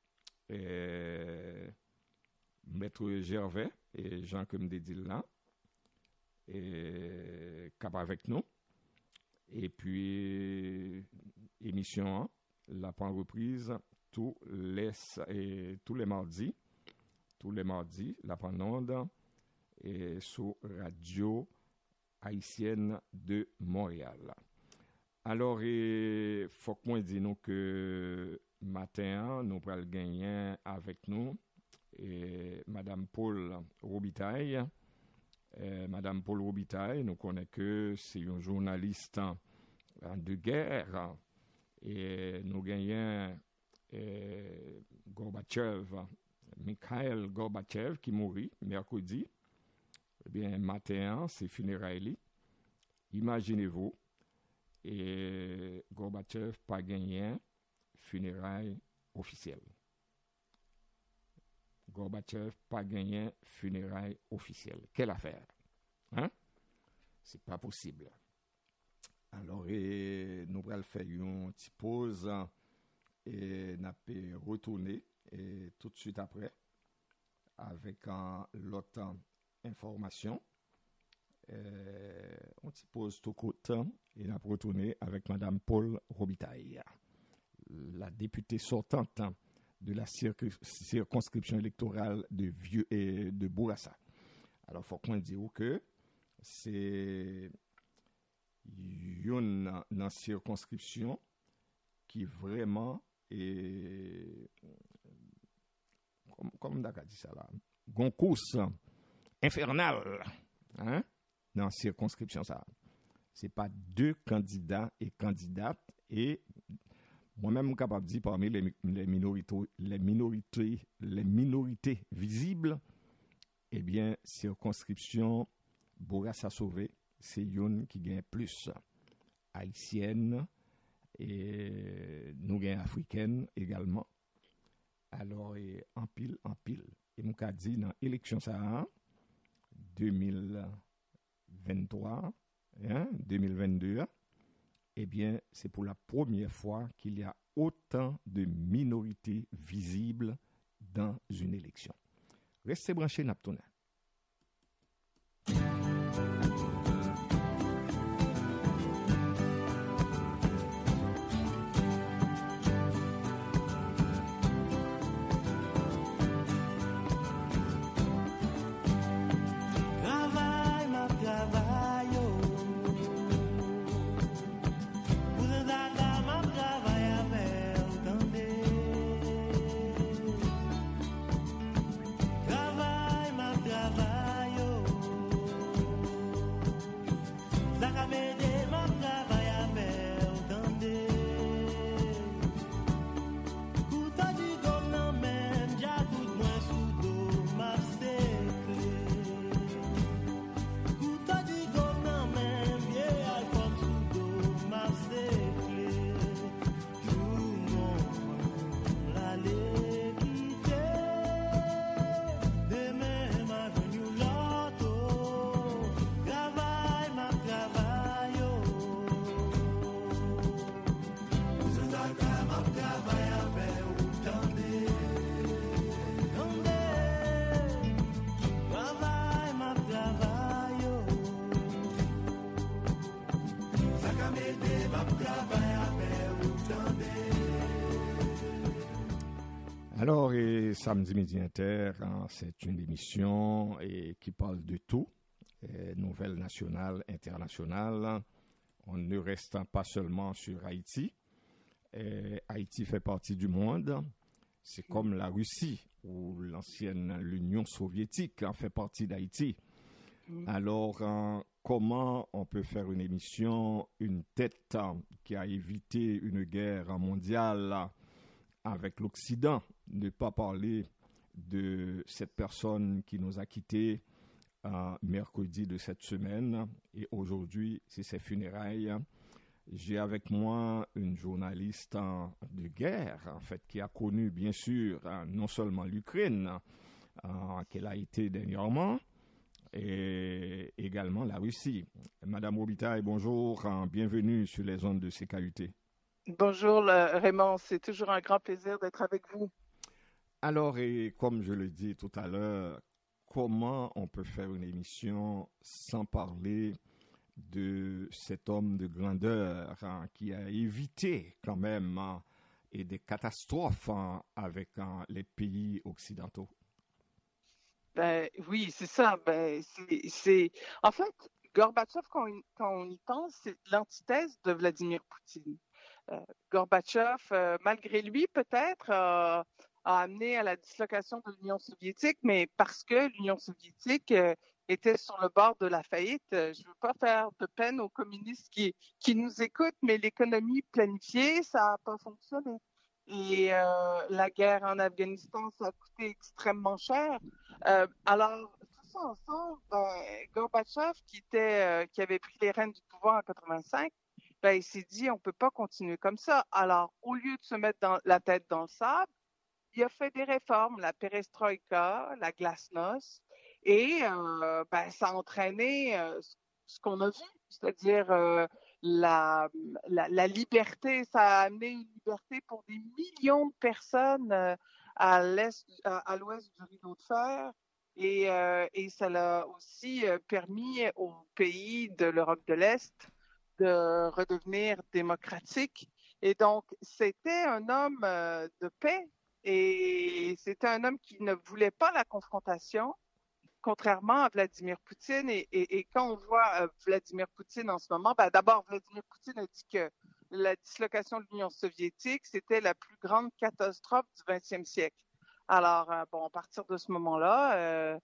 Maître Gervais et Jean comme des dit là, et cap avec nous. Et puis émission la prend reprise tous les mardis la prend onde et sur Radio Haïtienne de Montréal. Alors, il faut qu'on dise nous que matin, nous allons gagner avec nous et Madame Paul Robitaille. Madame Paul Robitaille, nous connaissons que c'est une journaliste de guerre et nous gagnons Gorbatchev, Mikhail Gorbatchev qui mourit mercredi. Eh bien, matin, c'est funérailles. Imaginez-vous, et Gorbatchev pas gagné funérailles officielles. Gorbatchev pas gagné funérailles officielles. Quelle affaire? Hein? C'est pas possible. Alors, nous allons faire une petite pause et nous allons retourner tout de suite après avec l'autre information. On s'y pose tout court et on a retourné avec Madame Paul Robitaille, la députée sortante de la circonscription électorale de Vieux et de Bourassa. Alors, il faut qu'on dise que c'est une circonscription qui vraiment est, comme on a dit ça là, une course infernale, hein, dans la circonscription ça. C'est pas 2 candidats et candidates et moi-même capable de dire parmi les minorités visibles, eh bien circonscription Bourassa Sauvé, c'est une qui gagne plus haïtienne et nous gagne africaine également. Alors en pile et mon cas dit dans élection ça 2023 2022, eh bien, c'est pour la première fois qu'il y a autant de minorités visibles dans une élection. Restez branchés, Naptona.
Travail, ma
Alors, et Samedi Midi Inter, c'est une émission qui parle de tout, nouvelles nationales, internationales. On ne reste pas seulement sur Haïti. Haïti fait partie du monde. C'est comme la Russie ou l'Union soviétique fait partie d'Haïti. Alors, comment on peut faire une émission, une tête qui a évité une guerre mondiale avec l'Occident, ne pas parler de cette personne qui nous a quittés mercredi de cette semaine, et aujourd'hui, c'est ses funérailles. J'ai avec moi une journaliste de guerre, en fait, qui a connu, bien sûr, non seulement l'Ukraine, qu'elle a été dernièrement, et également la Russie. Madame Robitaille, bonjour, bienvenue sur les ondes de CKUT.
Bonjour Raymond, c'est toujours un grand plaisir d'être avec vous.
Alors, et comme je le dis tout à l'heure, comment on peut faire une émission sans parler de cet homme de grandeur qui a évité quand même et des catastrophes avec les pays occidentaux?
Ben oui, c'est ça. C'est en fait Gorbatchev, quand on y pense, c'est l'antithèse de Vladimir Poutine. Gorbatchev, malgré lui peut-être, a amené à la dislocation de l'Union soviétique, mais parce que l'Union soviétique était sur le bord de la faillite. Je ne veux pas faire de peine aux communistes qui nous écoutent, mais l'économie planifiée, ça n'a pas fonctionné. Et la guerre en Afghanistan, ça a coûté extrêmement cher. Alors, tout ça ensemble, Gorbatchev, qui avait pris les rênes du pouvoir en 85, il s'est dit, on peut pas continuer comme ça. Alors, au lieu de se mettre la tête dans le sable, il a fait des réformes, la perestroïka, la glasnost, et ça a entraîné ce qu'on a vu, c'est-à-dire la liberté. Ça a amené une liberté pour des millions de personnes à l'ouest du rideau de fer, et ça l'a aussi permis aux pays de l'Europe de l'Est de redevenir démocratique. Et donc, c'était un homme de paix, et c'était un homme qui ne voulait pas la confrontation, contrairement à Vladimir Poutine. Et quand on voit Vladimir Poutine en ce moment, d'abord, Vladimir Poutine a dit que la dislocation de l'Union soviétique, c'était la plus grande catastrophe du 20e siècle. Alors, à partir de ce moment-là,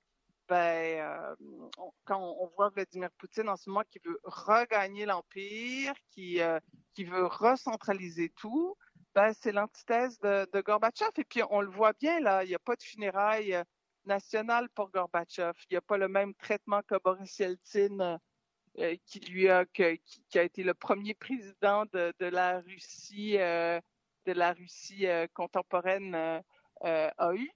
quand on voit Vladimir Poutine en ce moment qui veut regagner l'Empire, qui veut recentraliser tout, c'est l'antithèse de Gorbatchev. Et puis, on le voit bien, là, il n'y a pas de funérailles nationales pour Gorbatchev. Il n'y a pas le même traitement que Boris Yeltsin, qui a été le premier président de la Russie contemporaine, a eu.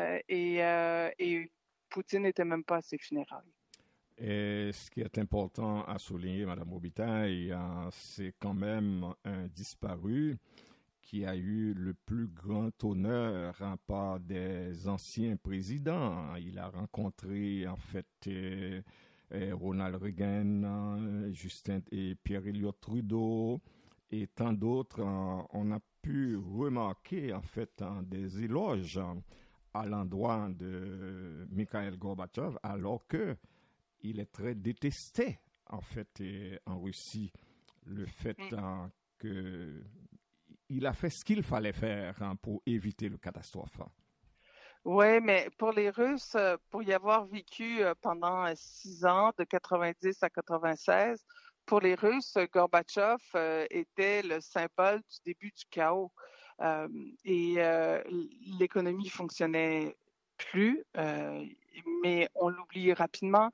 Et Poutine n'était même pas à ses funérailles.
Et ce qui est important à souligner, Mme Robitaille, c'est quand même un disparu qui a eu le plus grand honneur par des anciens présidents. Il a rencontré, en fait, Ronald Reagan, Justin et Pierre Elliott Trudeau et tant d'autres. On a pu remarquer, en fait, des éloges à l'endroit de Mikhail Gorbatchev, alors que il est très détesté, en fait, en Russie. Le fait que il a fait ce qu'il fallait faire pour éviter le catastrophe.
Oui, mais pour les Russes, pour y avoir vécu pendant 6 ans, de 90 à 96, pour les Russes, Gorbatchev était le symbole du début du chaos. Et l'économie fonctionnait plus, mais on l'oublie rapidement.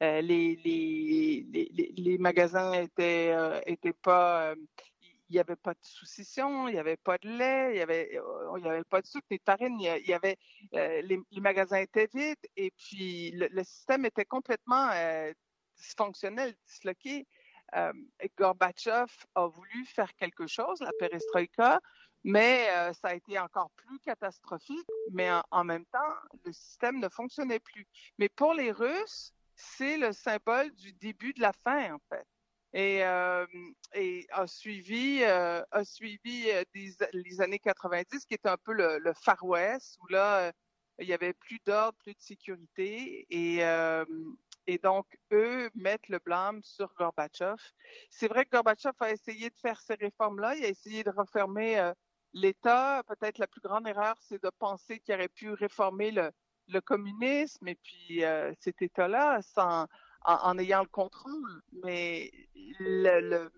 Les magasins étaient pas... il n'y avait pas de sous-session, il n'y avait pas de lait, il n'y avait pas de sucre, ni de farine, les magasins étaient vides, et puis le système était complètement dysfonctionnel, disloqué. Gorbatchev a voulu faire quelque chose, la perestroïka, mais ça a été encore plus catastrophique, mais en même temps, le système ne fonctionnait plus. Mais pour les Russes, c'est le symbole du début de la fin, en fait. et a suivi les années 90, qui était un peu le Far West, où là, il y avait plus d'ordre, plus de sécurité, et donc, eux mettent le blâme sur Gorbatchev. C'est vrai que Gorbatchev a essayé de faire ces réformes-là, il a essayé de refermer l'État. Peut-être la plus grande erreur, c'est de penser qu'il aurait pu réformer le communisme et puis cet État-là en ayant le contrôle. Mais le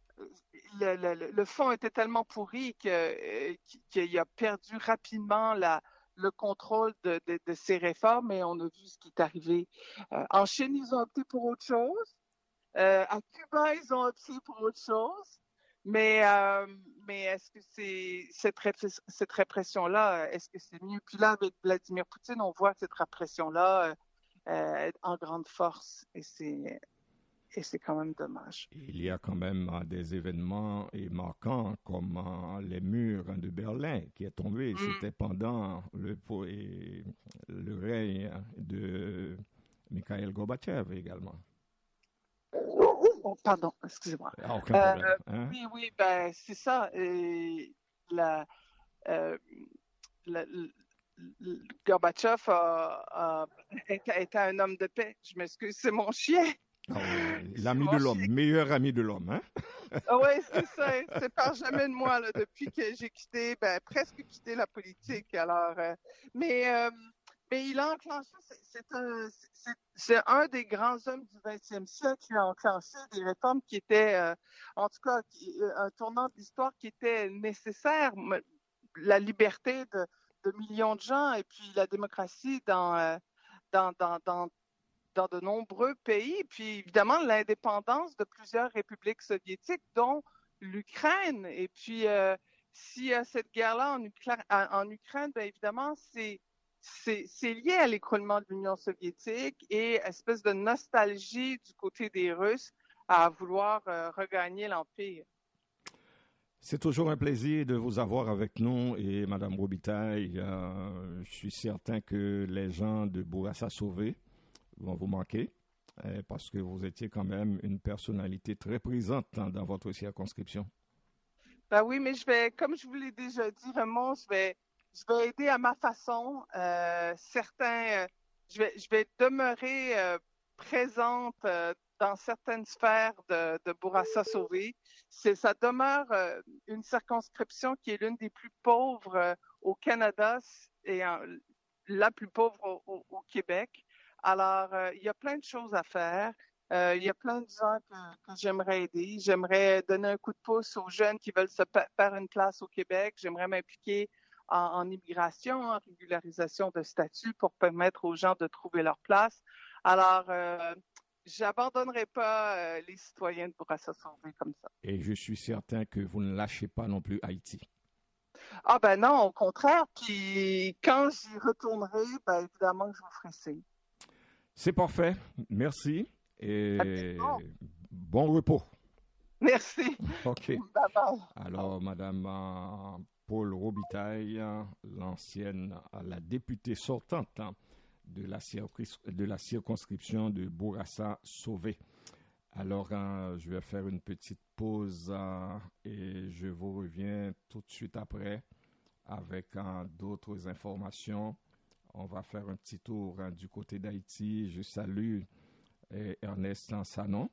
fond était tellement pourri qu'il a perdu rapidement le contrôle de ces réformes, et on a vu ce qui est arrivé. En Chine, ils ont opté pour autre chose. À Cuba, ils ont opté pour autre chose. Mais est-ce que c'est cette répression-là, est-ce que c'est mieux? Puis là, avec Vladimir Poutine, on voit cette répression-là en grande force, et c'est quand même dommage.
Il y a quand même des événements marquants comme les murs de Berlin qui est tombé. C'était pendant le règne de Mikhail Gorbatchev également.
Oh, pardon, excusez-moi.
Aucun problème. Hein?
Oui, ben c'est ça. Gorbatchev était un homme de paix. Je m'excuse, c'est mon chien.
L'ami de l'homme, meilleur ami de l'homme, hein?
Oui, c'est ça. Il ne sépare jamais de moi là, depuis que j'ai presque quitté la politique. Alors, mais il a enclenché. C'est un des grands hommes du 20e siècle qui a enclenché des réformes qui étaient, en tout cas, un tournant de l'histoire qui était nécessaire. La liberté de millions de gens et puis la démocratie dans de nombreux pays, puis évidemment l'indépendance de plusieurs républiques soviétiques, dont l'Ukraine. Et puis, s'il y a cette guerre-là en Ukraine, bien évidemment, c'est lié à l'écroulement de l'Union soviétique et espèce de nostalgie du côté des Russes à vouloir regagner l'Empire.
C'est toujours un plaisir de vous avoir avec nous, et Madame Robitaille, je suis certain que les gens de Bourassa Sauvé vont vous manquer, parce que vous étiez quand même une personnalité très présente dans votre circonscription.
Ben oui, mais comme je vous l'ai déjà dit, Raymond, je vais aider à ma façon. Je vais demeurer présente dans certaines sphères de Bourassa Sauvé. Ça demeure une circonscription qui est l'une des plus pauvres au Canada et la plus pauvre au Québec. Alors, il y a plein de choses à faire. Il y a plein de gens que j'aimerais aider. J'aimerais donner un coup de pouce aux jeunes qui veulent se faire une place au Québec. J'aimerais m'impliquer en immigration, en régularisation de statut pour permettre aux gens de trouver leur place. Alors, j'abandonnerai pas les citoyens de Bourassa Sauvé comme ça.
Et je suis certain que vous ne lâchez pas non plus Haïti.
Ah ben non, au contraire. Puis quand j'y retournerai, ben évidemment que je vous ferai signe.
C'est parfait. Merci et bon repos.
Merci.
OK.
Bye-bye.
Alors, Madame Paul Robitaille, la députée sortante de la circonscription de Bourassa Sauvé. Alors, je vais faire une petite pause et je vous reviens tout de suite après avec d'autres informations. On va faire un petit tour du côté d'Haïti. Je salue Ernest Sanon.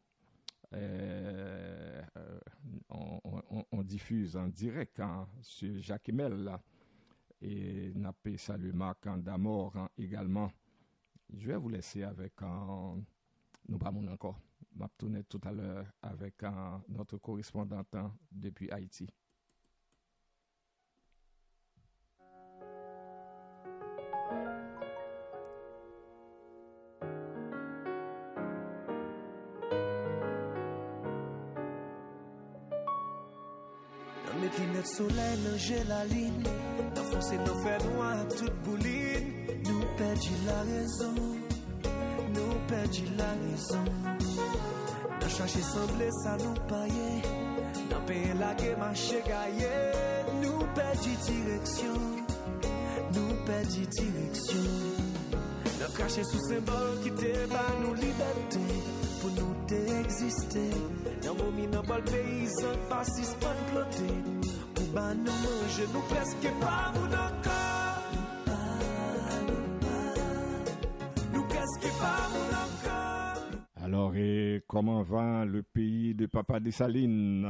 On diffuse en direct sur Jacques Emel là, et Napé salue Marc Damor également. Je vais vous laisser avec nous pas mon encore. M'a tourné tout à l'heure avec notre correspondante depuis Haïti.
Mettre lunettes soleil, nager la ligne, d'enfoncer nos fers noirs, toute bouline. Nous perdit la raison, nous perdit la raison. Nous chercher semblé, ça nous paye. Dans payer la guerre, marcher gaillé. Nous perdit direction, nous perdit direction. Nous cracher sous symbole qui te bat nous liberté, pour nous d'exister. Dans momi nan bal paysan pas suspend planté. Pour ba nous manger nous presque pas moun encore. Nous presque pas moun encore.
Alors, et comment va le pays de Papa Dessalines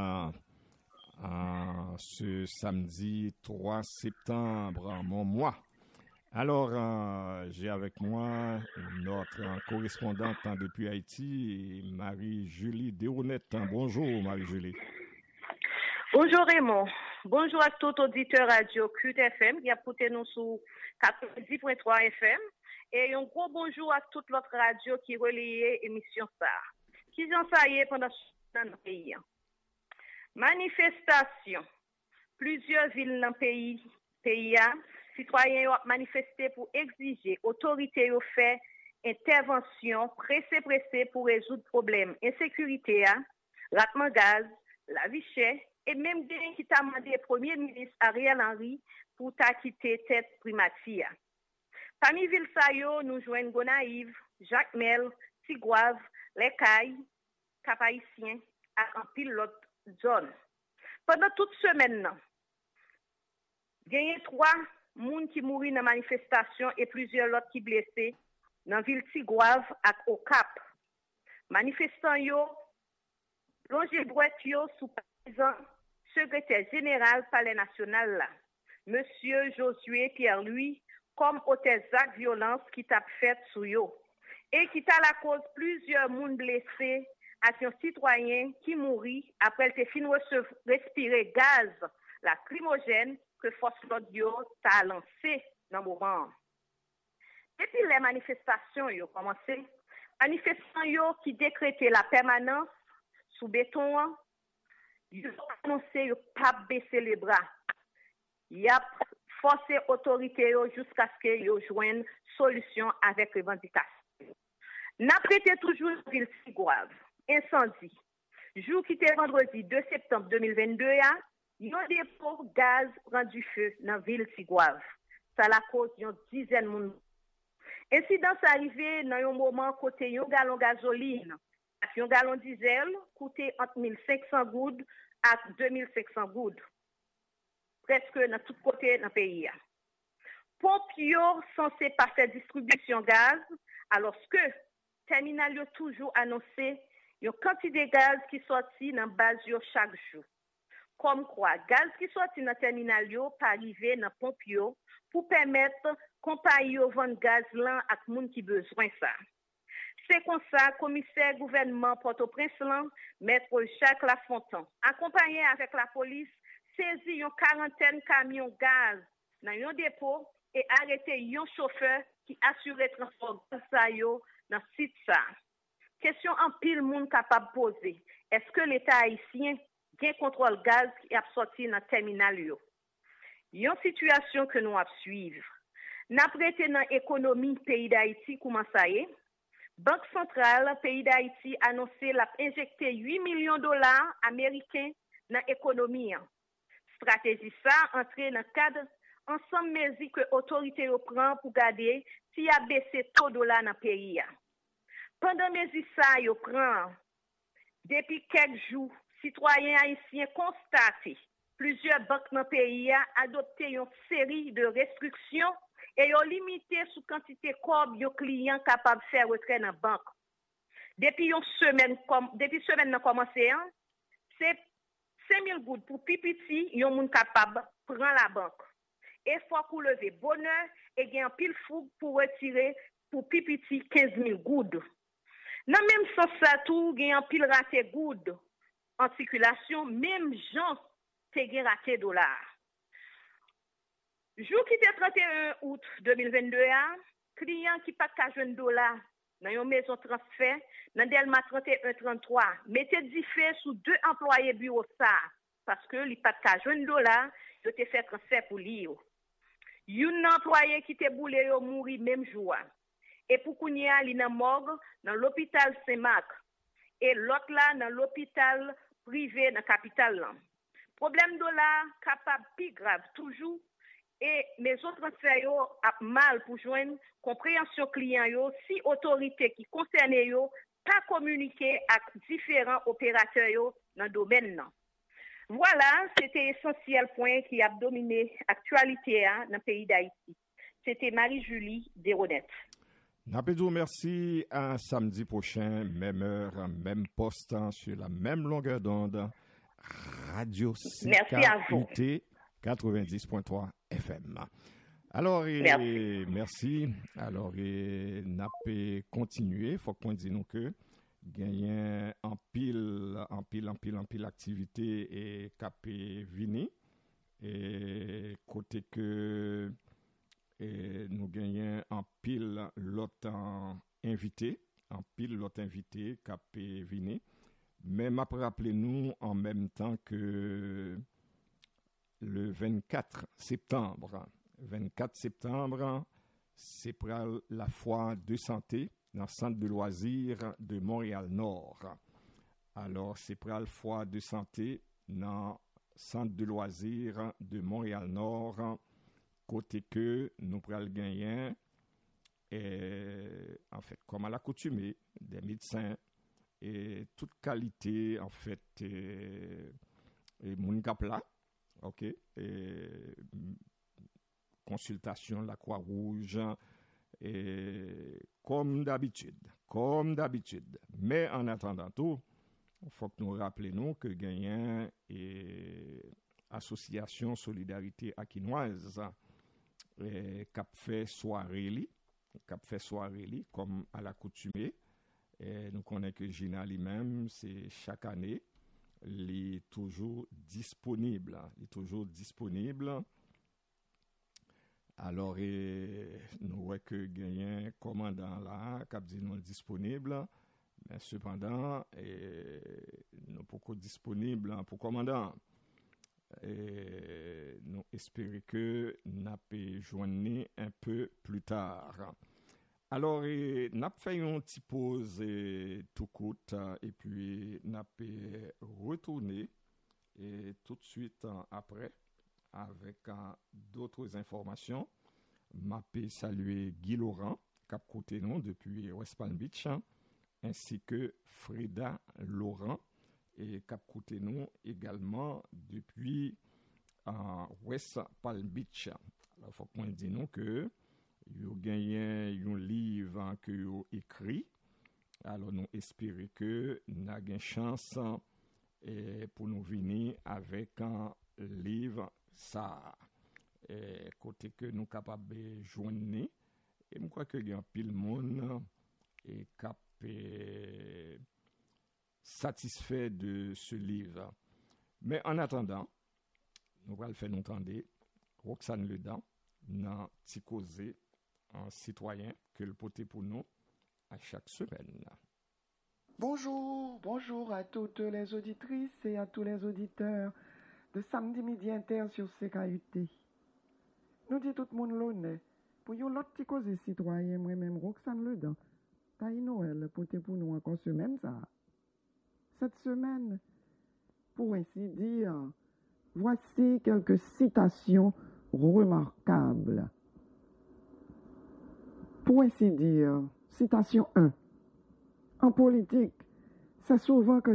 ce samedi 3 septembre, mon mois? Alors, j'ai avec moi notre correspondante depuis Haïti, Marie-Julie Dérounette. Bonjour, Marie-Julie.
Bonjour, Raymond. Bonjour à tout auditeur radio CUT FM qui a écouté nous sur 90.3 FM. Et un gros bonjour à toute l'autre radio qui relie l'émission ça. Qui ont ça y est pendant le pays. Manifestation. Plusieurs villes dans le pays, citoyens ont manifesté pour exiger autorités ont fait intervention pressée pour résoudre problèmes insécurité, ratement gaz, la vie chère et même des qui t'a demandé Premier ministre Ariel Henry pour t'a quitté tête primature. Parmi villes sa yo, nous joignent Gonaïve, Jacmel, Tigouave, Les Cailles, Cap-Haïtien, et en pile l'autre zone. Pendant toute semaine, il y a 3 personnes qui mourent dans la manifestation et plusieurs autres qui blessés dans la ville Tigouave et au Cap. Manifestants yo, plongé droite yo sous président secrétaire général Palais National là, Monsieur Josué Pierre-Louis, comme auteur d'actes violence qui t'a fait sous yo et qui t'a la cause plusieurs moun blessés à un citoyen qui mourit après te fin respirer gaz lacrymogène que force l'autre yo t'a lancé dans le moment. Depuis les manifestations yo commencé, manifestants yo qui décrétaient la permanence sous béton, yo annoncé yo pas baisser les bras. Y a forcer autorité jusqu'à ce que yo joignent solution avec revendication. N'a prêté toujours ville Tigouave. Incendie. Jour qui était vendredi 2 septembre 2022, yon dépôt gaz rendu feu dans ville Tigouave. Ça la cause yon dizaine moun. Incidence arrivé dans un moment côté yon gallon gasoline, yon gallon diesel coûté entre 1500 goudes à 2500 goudes. Presque dans tout côté dans le pays. Pompiers censés pas faire distribution gaz, alors que terminal yo toujours annoncé une quantité de gaz qui sorti dans base yo chaque jour. Comme quoi, gaz qui sorti dans terminal yo pas arriver dans pompiers pour permettre compagnie yo vendre gaz là à moun qui besoin ça. C'est comme ça, commissaire gouvernement Port-au-Prince là, maître Jacques Lafontaine, accompagné avec la police, saisi une quarantaine camions gaz dans un dépôt et arrêté un chauffeur qui assurait transport gaz yo dans site ça. Question en pile monde capable poser. Est-ce que l'État haïtien gain contrôle gaz qui a sorti dans terminal yo? Une situation que nous à suivre. N'a prêté dans économie pays d'Haïti comment ça y est? Banque centrale pays d'Haïti annoncé l'a injecté 8 millions de dollars américains dans l'économie. Stratégie ça entrer dans cadre ensemble mesures que autorité prend pour garder s'il a baissé taux dollar dans pays. Pendant mesures ça yo prend depuis quelques jours, citoyens haïtiens constaté plusieurs banques dans pays adopté une série de restrictions et ont limité sous quantité corps yo clients capable faire retrait dans banque. Depuis semaine n'a commencé c'est 5000 gouttes pour pipiti, yon moun capable prend la banque. Et faut pour lever bonheur et gen pile fou pour retirer pour pipiti 15 000 gouttes. Dans même sens ça tout gen pile raté gouttes en circulation, même gens te gen raté dollars. Jour qui était 31 août 2022, client qui pas ka joindre dollar dans une maison transfert dans Delma 3133 mettez dit fait sous 2 employés bureau ça parce que li pas ka joindre dollar, yo te fait transfert pour li yo. Yon employé qui te boule yo mouri même jour. Et pour kounya li nan morgue dans l'hôpital Saint-Marc et l'autre là dans l'hôpital privé dans capitale là. Problème dollar capable plus grave toujours et mes autres transferts yo a mal pour joindre compréhension client yo si autorité qui concerne yo pas communiquer avec différents opérateurs yo dans le domaine. Voilà, c'était essentiel point qui a dominé l'actualité dans le pays d'Haïti. C'était Marie-Julie Desronette.
Napédou, merci. À samedi prochain, même heure, même poste, sur la même longueur d'onde. Radio CKUT 90.3 FM. Alors, merci. Alors, n'a pas continué. Faut qu'on dise nous que gagner en pile activité et capé vini et côté que nous gagnons en pile l'autre invité capé vini. Mais m'a rappelé nous en même temps que le 24 septembre, c'est pour la foire de santé dans le centre de loisirs de Montréal-Nord. Alors, c'est pour la foire de santé dans le centre de loisirs de Montréal-Nord, côté que nous pourrons gagner, en fait, comme à l'accoutumée, des médecins et toute qualité, en fait, et mon capla, ok, et consultation de la Croix-Rouge, et comme d'habitude. Mais en attendant tout, il faut que nous rappelions que gagnant et Association Solidarité Aquinoise cap fait soirée comme à l'accoutumée. Nous connaissons que Gina lui-même, c'est chaque année, il est toujours disponible. Alors, nous voyons que gagnant commandant là, qui dit non disponible, mais cependant, nous pas disponible pour commandant. Et nous espérons que nous peut joindre un peu plus tard. Alors, nous avons fait une petite pause tout court et puis nous avons retourné tout de suite après avec d'autres informations. Je peux saluer Guy Laurent, qui a côté nous depuis West Palm Beach, ainsi que Frida Laurent, et qui a côté nous également depuis West Palm Beach. Alors, il faut qu'on dise nous que vous avez gagné un livre que vous avez écrit. Alors, nous espérons que nous avons une chance pour nous venir avec un livre. Ça, côté que nous sommes capables de joindre, et je crois que il y a un pile monde et satisfait de ce livre. Mais en attendant, nous allons faire nous entendre Roxane Ledan dans Ticosé, un citoyen que le poté pour nous à chaque semaine.
Bonjour à toutes les auditrices et à tous les auditeurs de Samedi Midi Inter sur CKUT. Nous dit tout le monde l'honneur pour yon l'autre petit cause citoyen, moi-même Roxane Ledan. Taille Noël pour nous encore semaine ça. Cette semaine, pour ainsi dire, voici quelques citations remarquables. Pour ainsi dire, citation 1. En politique, c'est souvent que